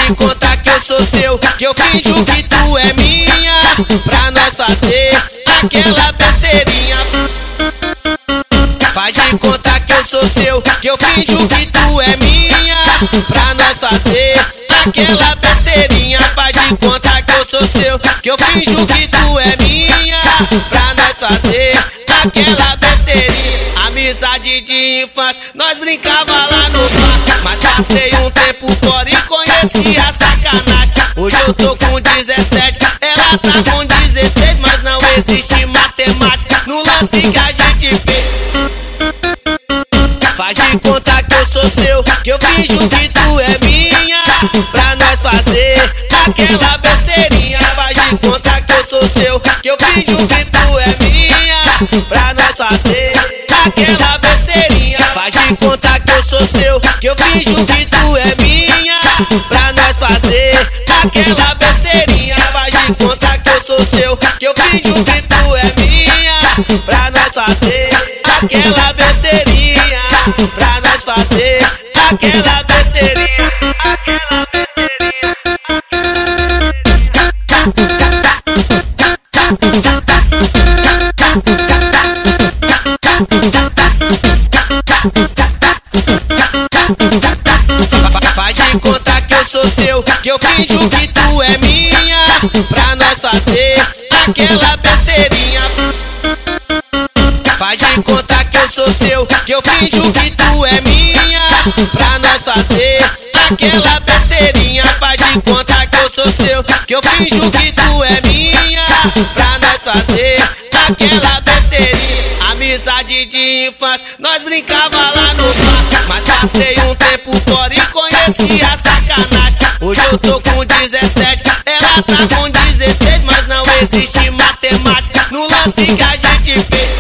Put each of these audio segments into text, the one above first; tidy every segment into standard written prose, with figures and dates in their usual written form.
de conta que eu sou seu, que eu finjo que tu é minha, pra nós fazer aquela besteirinha. Faz de conta que eu sou seu, que eu finjo que tu é minha, pra nós fazer aquela besteirinha. Faz de conta que eu sou seu, que eu finjo que tu é minha, pra nós fazer aquela besteirinha. Amizade de infância, nós brincava lá no bar, mas passei um tempo fora e conheci a sacanagem. Hoje eu tô com 17, ela tá com 16, mas não existe matemática no lance que a gente fez. Faz de conta que eu sou seu, que eu finjo que tu é minha, pra nós fazer aquela besteirinha. Faz de conta que eu sou seu, que eu finjo que tu é minha, pra nós fazer aquela besteirinha. Faz de conta que eu sou seu, que eu finjo que tu é minha, pra nós fazer aquela besteirinha. Faz de conta que eu sou seu, que eu finjo que tu é minha, pra nós fazer aquela besteirinha, pra nós fazer aquela besteirinha, aquela besteirinha. Faz de conta que eu sou seu, que eu finjo que tu é minha, pra nós fazer aquela besteirinha. Faz de conta que eu sou seu, que eu finjo que tu é minha, pra nós fazer aquela besteirinha. Faz de conta que eu sou seu, que eu finjo que tu é minha, pra nós fazer aquela besteirinha. Amizade de infância, nós brincava lá no bar, mas passei um tempo fora e conheci a sacanagem. Hoje eu tô com 17, ela tá com 16, mas não existe matemática no lance que a gente fez.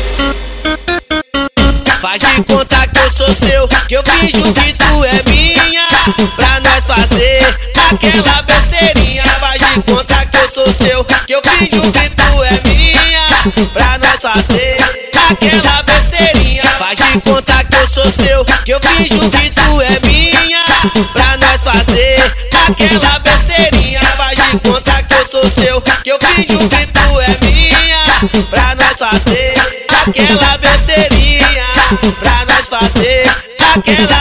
Faz de conta que eu sou seu, que eu finjo que tu é minha, pra nós fazer aquela besteirinha. Faz de conta que eu sou seu, que eu finjo que tu é minha, pra nós fazer aquela besteirinha. Faz de conta que eu sou seu, que eu finjo que tu é minha, pra nós fazer aquela besteirinha. Faz de conta que eu sou seu, que eu finjo que tu é minha, pra nós fazer aquela besteirinha, pra nós fazer aquela